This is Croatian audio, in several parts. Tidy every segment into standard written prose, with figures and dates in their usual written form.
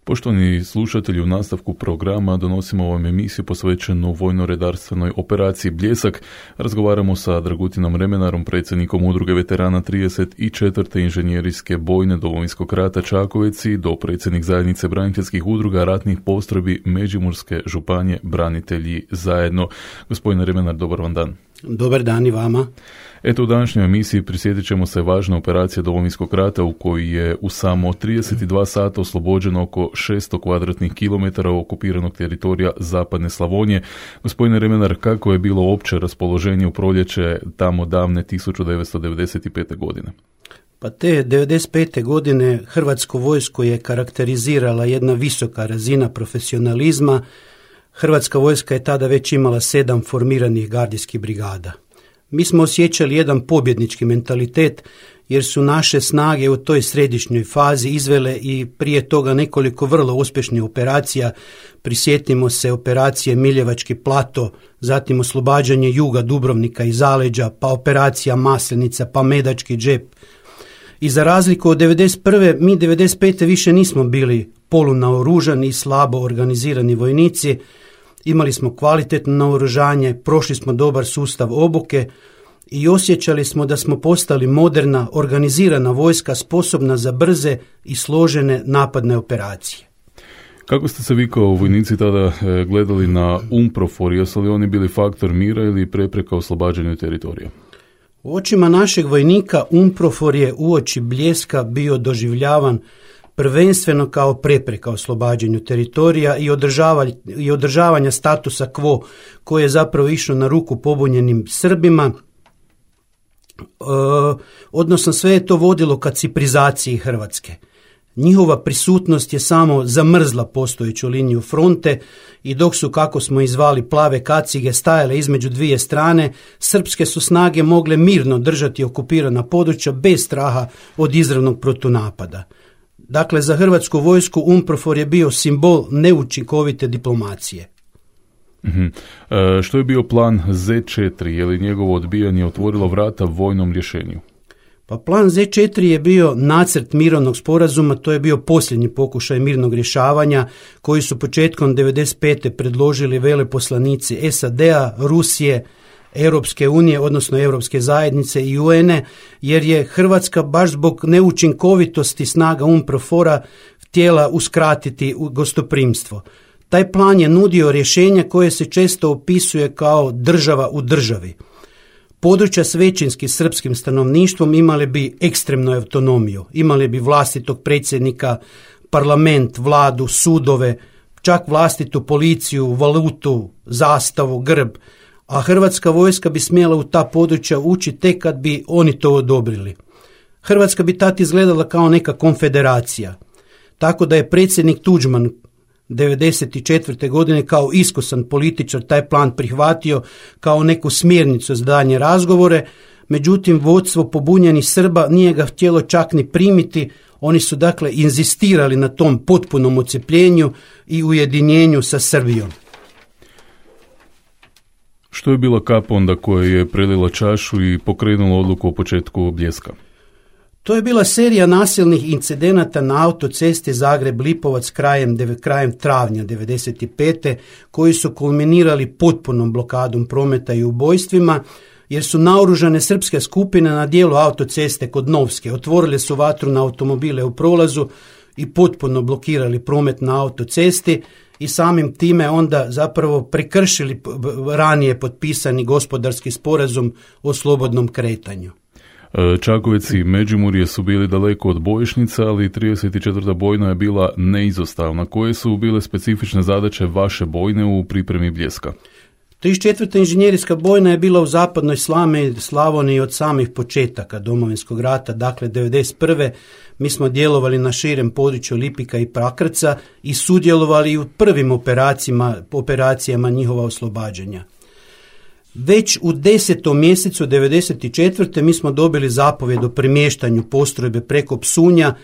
Poštovani slušatelji, u nastavku programa donosimo vam emisiju posvećenu vojno-redarstvenoj operaciji Bljesak. Razgovaramo sa Dragutinom Remenarom, predsjednikom Udruge veterana 34. inženjerijske bojne Domovinskog rata Čakovec i dopredsjednik zajednice braniteljskih udruga ratnih postrojbi Međimurske županije Branitelji zajedno. Gospodine Remenar, dobar vam dan. Dobar dan i vama. Eto, u današnjoj emisiji prisjetit ćemo se važne operacije Domovinskog rata u kojoj je u samo 32 sata oslobođeno oko 600 kvadratnih kilometara okupiranog teritorija Zapadne Slavonije. Gospodine Remenar, kako je bilo opće raspoloženje u proljeće tamo davne 1995. godine? Pa te 95. godine Hrvatsko vojsko je karakterizirala jedna visoka razina profesionalizma. Hrvatska vojska je tada već imala 7 formiranih gardijskih brigada. Mi smo osjećali jedan pobjednički mentalitet jer su naše snage u toj središnjoj fazi izvele i prije toga nekoliko vrlo uspješnih operacija. Prisjetimo se operacije Miljevački plato, zatim oslobađanje juga Dubrovnika i Zaleđa, pa operacija Maslenica, pa Medački džep. I za razliku od 91. mi 95. više nismo bili polunaoružani i slabo organizirani vojnici. Imali smo kvalitetno naoružanje, prošli smo dobar sustav obuke i osjećali smo da smo postali moderna, organizirana vojska sposobna za brze i složene napadne operacije. Kako ste se vi kao vojnici tada gledali na UNPROFOR? Jesu li oni bili faktor mira ili prepreka oslobađanju teritorija? U očima našeg vojnika UNPROFOR je uoči Bljeska bio doživljavan prvenstveno kao prepreka oslobađanju teritorija i održavanja statusa quo koje je zapravo išlo na ruku pobunjenim Srbima, odnosno sve je to vodilo ka ciprizaciji Hrvatske. Njihova prisutnost je samo zamrzla postojeću liniju fronte i dok su, kako smo izvali, plave kacige stajale između dvije strane, srpske su snage mogle mirno držati okupirana područja bez straha od izravnog protunapada. Dakle, za Hrvatsku vojsku UNPROFOR je bio simbol neučinkovite diplomacije. Što je bio plan Z4? Je li njegovo odbijanje otvorilo vrata vojnom rješenju? Pa plan Z4 je bio nacrt mirovnog sporazuma, to je bio posljednji pokušaj mirnog rješavanja koji su početkom 95. predložili veleposlanici SAD-a, Rusije, Europske unije, odnosno Europske zajednice i UN-e, jer je Hrvatska baš zbog neučinkovitosti snaga UNPROFOR-a htjela uskratiti gostoprimstvo. Taj plan je nudio rješenje koje se često opisuje kao država u državi. Područja s većinskim srpskim stanovništvom imali bi ekstremnu autonomiju, imali bi vlastitog predsjednika, parlament, vladu, sudove, čak vlastitu policiju, valutu, zastavu, grb, a Hrvatska vojska bi smjela u ta područja ući tek kad bi oni to odobrili. Hrvatska bi tad izgledala kao neka konfederacija, tako da je predsjednik Tuđman 1994. godine kao iskusan političar taj plan prihvatio kao neku smjernicu za daljnje razgovore, međutim vodstvo pobunjenih Srba nije ga htjelo čak ni primiti. Oni su dakle inzistirali na tom potpunom odcepljenju i ujedinjenju sa Srbijom. Što je bila kap onda koja je prelila čašu i pokrenula odluku o početku Bljeska? To je bila serija nasilnih incidenata na autocesti Zagreb-Lipovac krajem travnja 1995. koji su kulminirali potpunom blokadom prometa i ubojstvima, jer su naoružane srpske skupine na dijelu autoceste kod Novske otvorile su vatru na automobile u prolazu i potpuno blokirali promet na autocesti i samim time onda zapravo prekršili ranije potpisani gospodarski sporazum o slobodnom kretanju. Čakovec i Međimurje su bili daleko od bojišnica, ali 34. bojna je bila neizostavna. Koje su bile specifične zadaće vaše bojne u pripremi Bljeska? 34. inženjerijska bojna je bila u zapadnoj Slavoniji od samih početaka Domovinskog rata, dakle 1991. Mi smo djelovali na širem području Lipika i Pakraca i sudjelovali u prvim operacijama njihova oslobađanja. Već u 10. mjesecu 1994. mi smo dobili zapovjed o premještanju postrojbe preko Psunja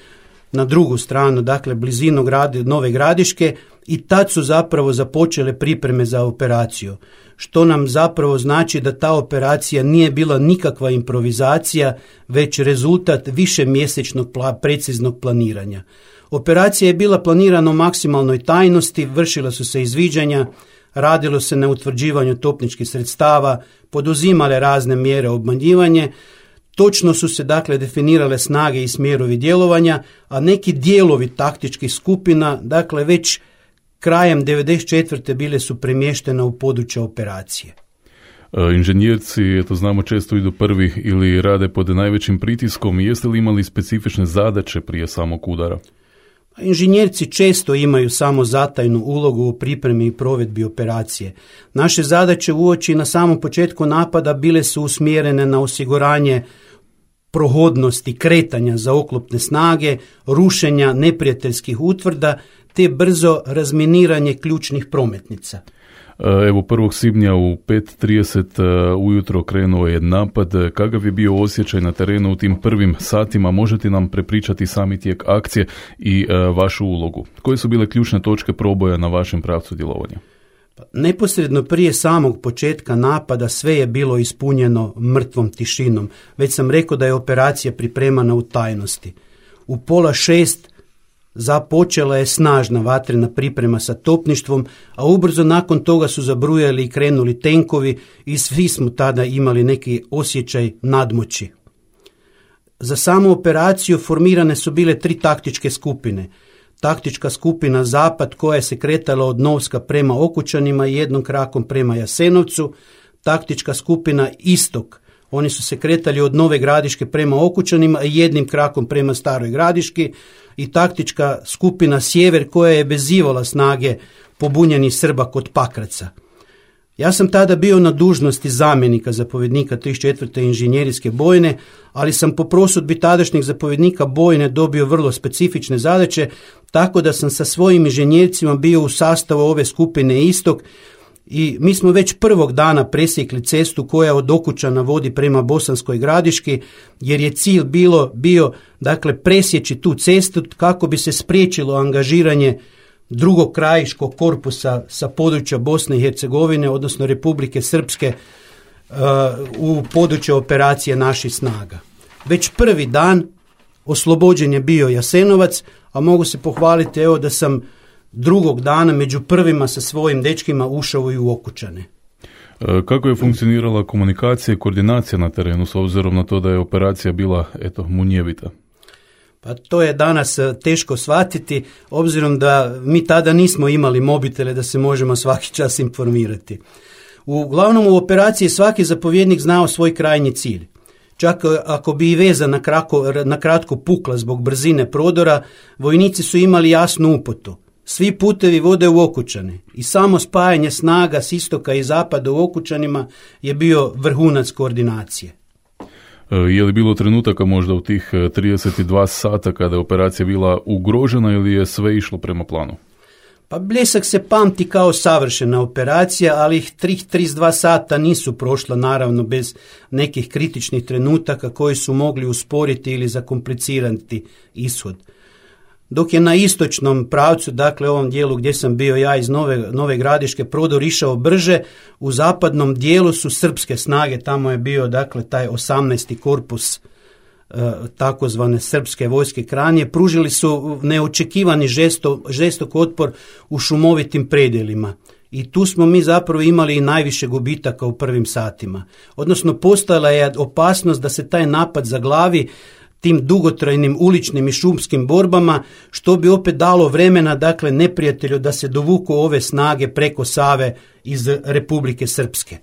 na drugu stranu, dakle blizinu Nove Gradiške, i tad su zapravo započele pripreme za operaciju. Što nam zapravo znači da ta operacija nije bila nikakva improvizacija, već rezultat višemjesečnog preciznog planiranja. Operacija je bila planirana u maksimalnoj tajnosti, vršila su se izviđanja, radilo se na utvrđivanju topničkih sredstava, poduzimale razne mjere obmanjivanja, točno su se dakle definirale snage i smjerovi djelovanja, a neki dijelovi taktičkih skupina, dakle već krajem 1994. bile su premještene u područje operacije. Inženjerci, eto znamo, često idu prvi ili rade pod najvećim pritiskom. Jeste li imali specifične zadaće prije samog udara? Inženjerci često imaju samo zatajnu ulogu u pripremi i provedbi operacije. Naše zadaće uoči na samom početku napada bile su usmjerene na osiguranje prohodnosti kretanja za oklopne snage, rušenja neprijateljskih utvrda te brzo razminiranje ključnih prometnica. Evo, 1. svibnja u 5:30 ujutro krenuo je napad. Kakav je bio osjećaj na terenu u tim prvim satima? Možete nam prepričati sami tijek akcije i vašu ulogu? Koje su bile ključne točke proboja na vašem pravcu djelovanja? Neposredno prije samog početka napada sve je bilo ispunjeno mrtvom tišinom. Već sam rekao da je operacija pripremana u tajnosti. U 5:30 započela je snažna vatrena priprema sa topništvom, a ubrzo nakon toga su zabrujali i krenuli tenkovi i svi smo tada imali neki osjećaj nadmoći. Za samu operaciju formirane su bile 3 taktičke skupine. Taktička skupina Zapad koja se kretala od Novska prema Okučanima i jednom krakom prema Jasenovcu, taktička skupina Istok, oni su se kretali od Nove Gradiške prema Okučanima i jednim krakom prema Staroj Gradiški, i taktička skupina Sjever koja je vezivala snage pobunjenih Srba kod Pakraca. Ja sam tada bio na dužnosti zamjenika zapovjednika 34. inženjerijske bojne, ali sam po prosudbi tadašnjeg zapovjednika bojne dobio vrlo specifične zadaće, tako da sam sa svojim inženjercima bio u sastavu ove skupine Istok i mi smo već prvog dana presjekli cestu koja od Okučana vodi prema Bosanskoj Gradiški, jer je cilj bio dakle presjeći tu cestu kako bi se spriječilo angažiranje drugog krajiškog korpusa sa područja Bosne i Hercegovine, odnosno Republike Srpske, u područje operacije naših snaga. Već prvi dan oslobođen je bio Jasenovac, a mogu se pohvaliti evo da sam drugog dana među prvima sa svojim dečkima ušao i u Okučane. Kako je funkcionirala komunikacija i koordinacija na terenu s obzirom na to da je operacija bila munjevita? Pa to je danas teško shvatiti, obzirom da mi tada nismo imali mobitele da se možemo svaki čas informirati. Uglavnom u operaciji svaki zapovjednik znao svoj krajnji cilj. Čak ako bi i veza na kratko pukla zbog brzine prodora, vojnici su imali jasnu uputu. Svi putevi vode u Okučane i samo spajanje snaga s istoka i zapada u Okučanima je bio vrhunac koordinacije. Je li bilo trenutaka možda u tih 32 sata kada je operacija bila ugrožena ili je sve išlo prema planu? Pa Bljesak se pamti kao savršena operacija, ali ih 32 sata nisu prošla naravno bez nekih kritičnih trenutaka koji su mogli usporiti ili zakomplicirati ishod. Dok je na istočnom pravcu, dakle ovom dijelu gdje sam bio ja iz Nove Gradiške, prodor išao brže, u zapadnom dijelu su srpske snage, tamo je bio dakle taj 18. korpus takozvane srpske vojske Kranje, pružili su neočekivani žestok otpor u šumovitim predjelima. I tu smo mi zapravo imali i najviše gubitaka u prvim satima. Odnosno postojala je opasnost da se taj napad zaglavi tim dugotrajnim uličnim i šumskim borbama, što bi opet dalo vremena dakle neprijatelju da se dovuku ove snage preko Save iz Republike Srpske.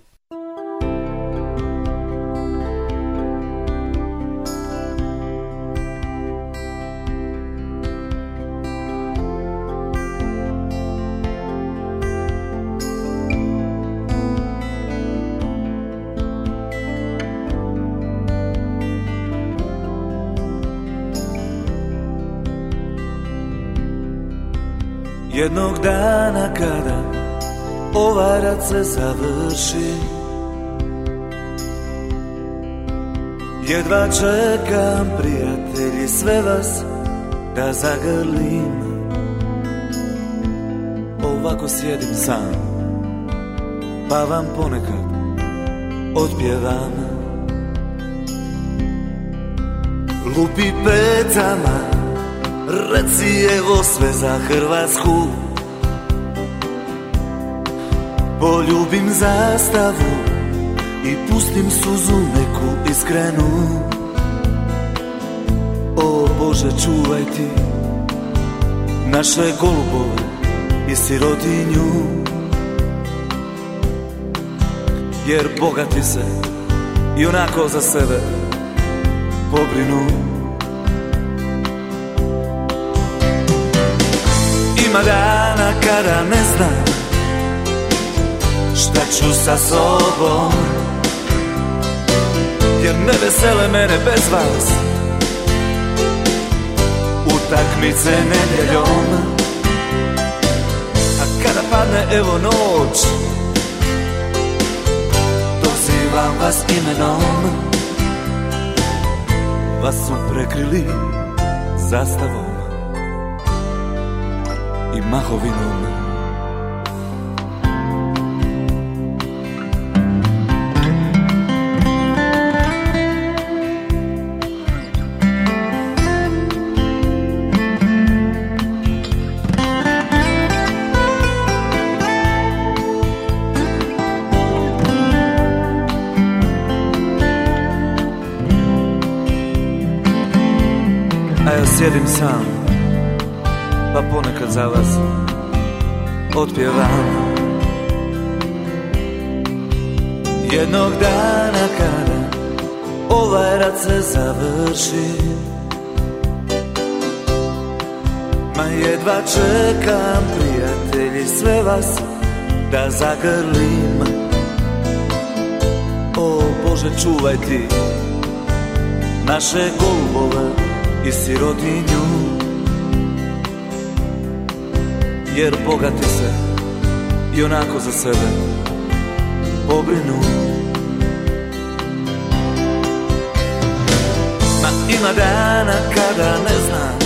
Jednog dana kada ovaj rat se završi, jedva čekam prijatelji sve vas da zagrlim. Ovako sjedim sam, pa vam ponekad otpjevam. Lupi petama, reci evo sve za Hrvatsku. Poljubim zastavu i pustim suzu neku iskrenu. O Bože, čuvaj ti naše golubove i sirotinju, jer bogati se i onako za sebe pobrinu. Ima dana kada ne znam šta ću sa sobom, jer ne vesele mene bez vas utakmice nedjeljom. A kada padne evo noć, dozivam vas imenom. Vas su prekrili zastavom i mahovinom. Sjedim sam, pa ponekad za vas otpjevam. Jednog dana kada ovaj rat se završi, ma jedva čekam, prijatelji, sve vas da zagrlim. O Bože, čuvaj ti naše golubove i sirotinju, jer bogati se i onako za sebe pobrinu. Ma ima dana kada ne znam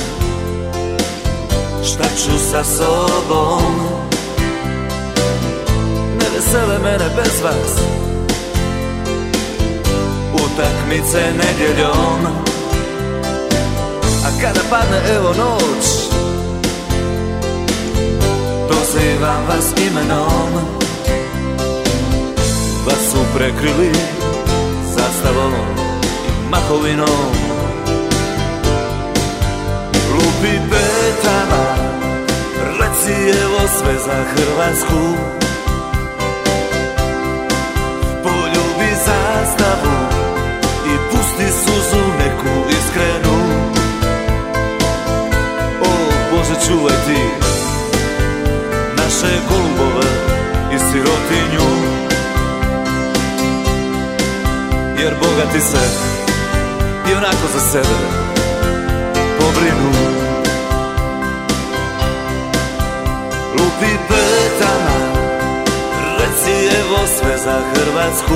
šta ću sa sobom, ne vesele mene bez vas utakmice nedjeljom. A kada padne evo noć, dozivam vas imenom. Vas su prekrili zastavom i mahovinom. Lupi petama, reci evo sve za Hrvatsku. Poljubi zastavu i pusti suzu neku iskrenu. Bože, čuvaj ti naše golubove i sirotinju, jer bogati se i onako za sebe pobrinu. Lupi petama, reci evo sve za Hrvatsku.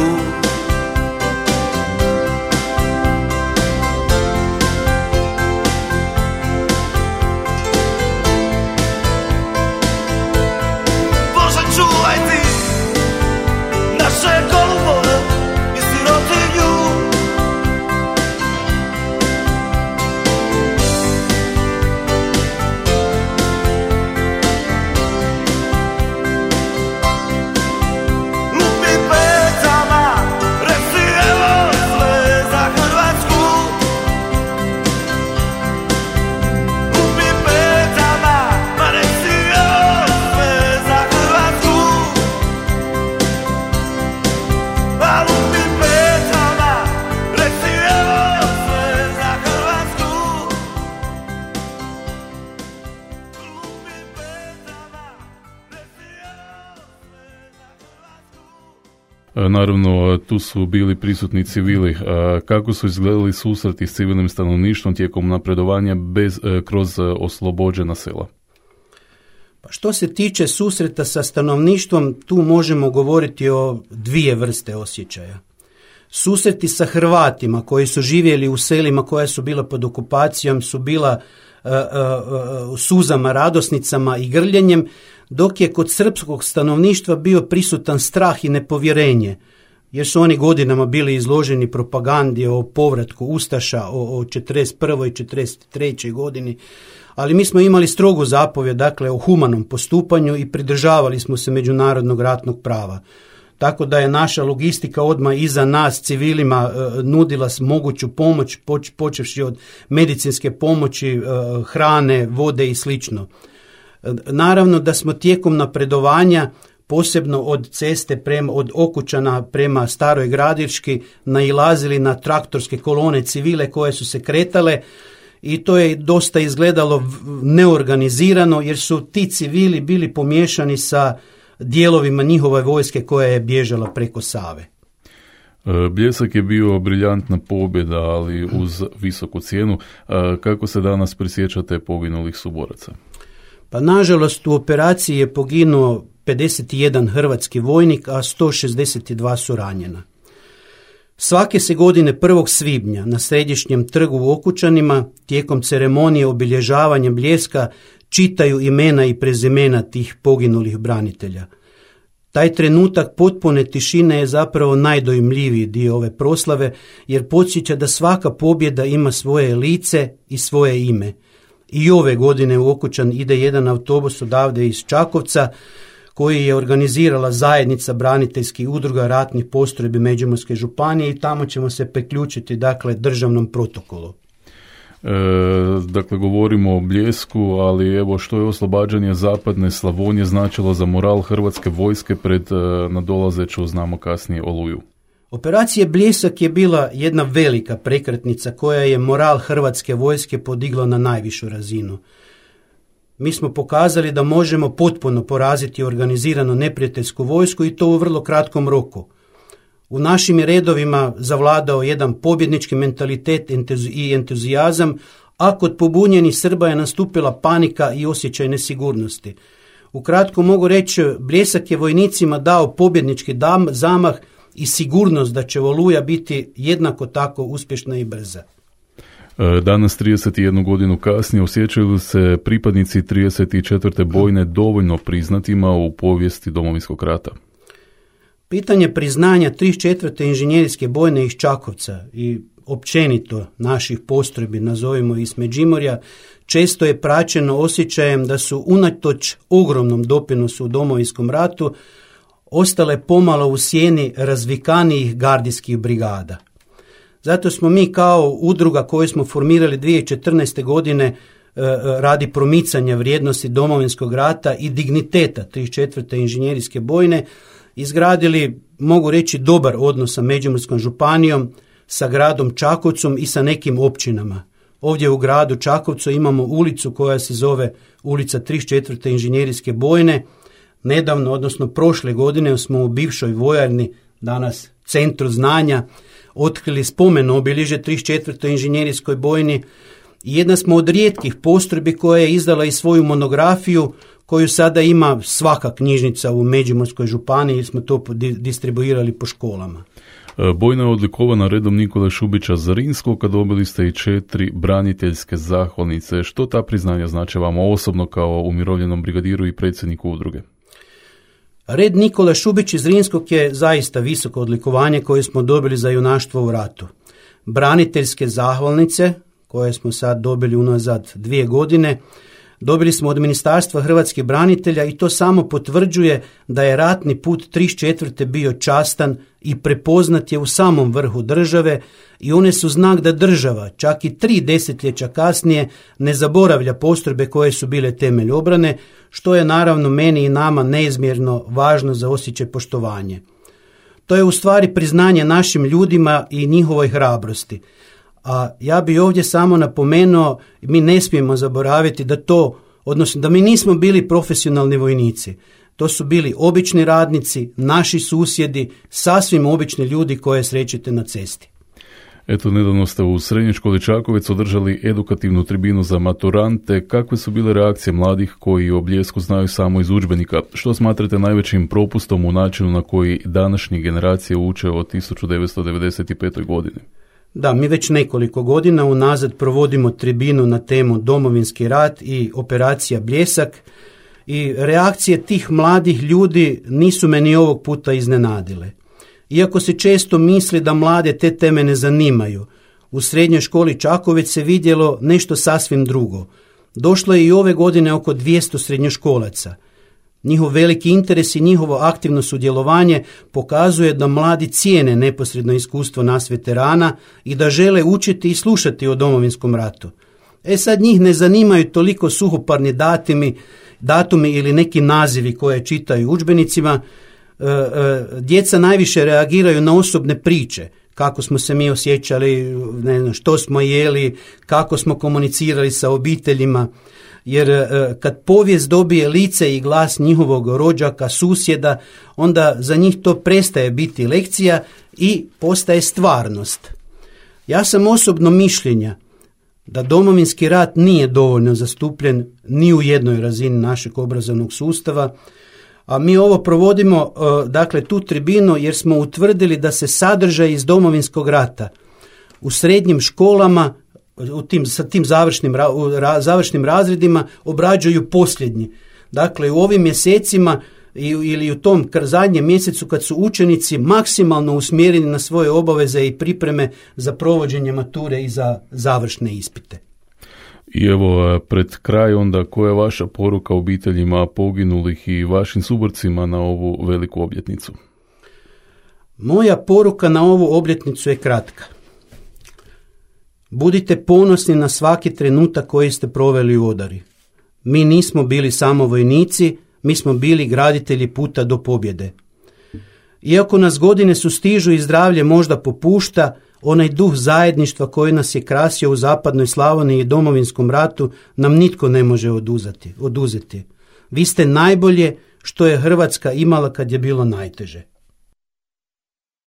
Čuvaj ti naše golubove i sirotinju, lupi petama, reci evo sve za Hrvatsku. Lupi petama, ma reci evo sve za Hrvatsku. Naravno, tu su bili prisutni civili. Kako su izgledali susreti s civilnim stanovništvom tijekom napredovanja kroz oslobođena sela? Pa što se tiče susreta sa stanovništvom, tu možemo govoriti o dvije vrste osjećaja. Susreti sa Hrvatima koji su živjeli u selima koja su bila pod okupacijom su bila suzama, radosnicama i grljenjem, dok je kod srpskog stanovništva bio prisutan strah i nepovjerenje, jer su oni godinama bili izloženi propagandi o povratku ustaša, o 41. i 43. godini, ali mi smo imali strogu zapovjed, dakle, o humanom postupanju i pridržavali smo se međunarodnog ratnog prava. Tako da je naša logistika odmah iza nas civilima nudila moguću pomoć, počevši od medicinske pomoći, hrane, vode i slično. Naravno da smo tijekom napredovanja, posebno od ceste od Okučana prema Staroj Gradiški, nailazili na traktorske kolone civile koje su se kretale i to je dosta izgledalo neorganizirano jer su ti civili bili pomiješani sa dijelovima njihove vojske koja je bježala preko Save. Bljesak je bio briljantna pobjeda, ali uz visoku cijenu. Kako se danas prisjećate poginulih suboraca? Pa nažalost u operaciji je poginuo 51 hrvatski vojnik, a 162 su ranjena. Svake se godine 1. svibnja na Središnjem trgu u Okučanima tijekom ceremonije obilježavanja Bljeska čitaju imena i prezimena tih poginulih branitelja. Taj trenutak potpune tišine je zapravo najdojmljiviji dio ove proslave, jer podsjeća da svaka pobjeda ima svoje lice i svoje ime. I ove godine u Okučan ide jedan autobus odavde iz Čakovca, koji je organizirala zajednica braniteljskih udruga ratnih postrojbi Međimurske županije i tamo ćemo se priključiti, dakle, državnom protokolu. Dakle, govorimo o Bljesku, ali evo što je oslobađanje zapadne Slavonije značilo za moral hrvatske vojske pred nadolazeću, znamo kasnije, Oluju. Operacija Bljesak je bila jedna velika prekretnica koja je moral hrvatske vojske podigla na najvišu razinu. Mi smo pokazali da možemo potpuno poraziti organizirano neprijateljsku vojsku i to u vrlo kratkom roku. U našim redovima zavladao jedan pobjednički mentalitet i entuzijazam, a kod pobunjenih Srba je nastupila panika i osjećaj nesigurnosti. Ukratko mogu reći, Bljesak je vojnicima dao pobjednički zamah i sigurnost da će Oluja biti jednako tako uspješna i brza. Danas, 31 godinu kasnije, osjećaju se pripadnici 34. bojne dovoljno priznatima u povijesti Domovinskog rata? Pitanje priznanja 34. inženjerijske bojne iz Čakovca i općenito naših postrojbi, nazovimo iz Međimurja, često je praćeno osjećajem da su unatoč ogromnom doprinosu u Domovinskom ratu ostale pomalo u sjeni razvikanijih gardijskih brigada. Zato smo mi kao udruga koju smo formirali 2014. godine radi promicanja vrijednosti Domovinskog rata i digniteta 34. inženjerijske bojne izgradili, mogu reći, dobar odnos sa Međimurskom županijom, sa gradom Čakovcom i sa nekim općinama. Ovdje u gradu Čakovcu imamo ulicu koja se zove ulica 34. inženjerijske bojne. Nedavno, odnosno prošle godine, smo u bivšoj vojarni, danas Centru znanja, otkrili spomen obilježje 34. inženjerijskoj bojni i jedna smo od rijetkih postrojbi koja je izdala i svoju monografiju koju sada ima svaka knjižnica u Međimurskoj županiji i smo to distribuirali po školama. Bojna je odlikovana redom Nikole Šubića Zrinskog, a dobili ste i 4 braniteljske zahvalnice. Što ta priznanja znači vama osobno kao umirovljenom brigadiru i predsjedniku udruge? Red Nikola Šubić Zrinskog je zaista visoko odlikovanje koje smo dobili za junaštvo u ratu. Braniteljske zahvalnice, koje smo sad dobili unazad 2 godine, dobili smo od Ministarstva hrvatskih branitelja i to samo potvrđuje da je ratni put 34. bio častan i prepoznat je u samom vrhu države i one su znak da država, čak i 3 desetljeća kasnije, ne zaboravlja postrojbe koje su bile temelj obrane, što je naravno meni i nama neizmjerno važno za osjećaj poštovanja. To je u stvari priznanje našim ljudima i njihovoj hrabrosti. A ja bi ovdje samo napomenuo, mi ne smijemo zaboraviti da mi nismo bili profesionalni vojnici. To su bili obični radnici, naši susjedi, sasvim obični ljudi koje srećete na cesti. Eto, nedavno ste u Srednjoj školi Čakovec održali edukativnu tribinu za maturante. Kakve su bile reakcije mladih koji o Bljesku znaju samo iz udžbenika? Što smatrate najvećim propustom u načinu na koji današnje generacije uče od 1995. godine? Da, mi već nekoliko godina unazad provodimo tribinu na temu Domovinski rat i operacija Bljesak i reakcije tih mladih ljudi nisu me ni ovog puta iznenadile. Iako se često misli da mlade te teme ne zanimaju, u Srednjoj školi Čakovec se vidjelo nešto sasvim drugo. Došlo je i ove godine oko 200 srednjoškolaca. Njihov veliki interes i njihovo aktivno sudjelovanje pokazuje da mladi cijene neposredno iskustvo nas veterana i da žele učiti i slušati o Domovinskom ratu. Sad njih ne zanimaju toliko suhoparni datumi ili neki nazivi koje čitaju u udžbenicima. Djeca najviše reagiraju na osobne priče, kako smo se mi osjećali, ne znam, što smo jeli, kako smo komunicirali sa obiteljima, jer kad povijest dobije lice i glas njihovog rođaka, susjeda, onda za njih to prestaje biti lekcija i postaje stvarnost. Ja sam osobno mišljenja da Domovinski rat nije dovoljno zastupljen ni u jednoj razini našeg obrazovnog sustava, a mi ovo provodimo, dakle, tu tribinu jer smo utvrdili da se sadržaj iz Domovinskog rata u srednjim školama, sa tim završnim razredima obrađuju posljednji. Dakle, u ovim mjesecima ili u tom zadnjem mjesecu kad su učenici maksimalno usmjereni na svoje obaveze i pripreme za provođenje mature i za završne ispite. I evo, pred kraj onda, koja je vaša poruka obiteljima poginulih i vašim suborcima na ovu veliku obljetnicu? Moja poruka na ovu obljetnicu je kratka. Budite ponosni na svaki trenutak koji ste proveli u odari. Mi nismo bili samo vojnici, mi smo bili graditelji puta do pobjede. Iako nas godine sustižu i zdravlje možda popušta, onaj duh zajedništva koji nas je krasio u zapadnoj Slavoniji i Domovinskom ratu nam nitko ne može oduzeti. Vi ste najbolje što je Hrvatska imala kad je bilo najteže.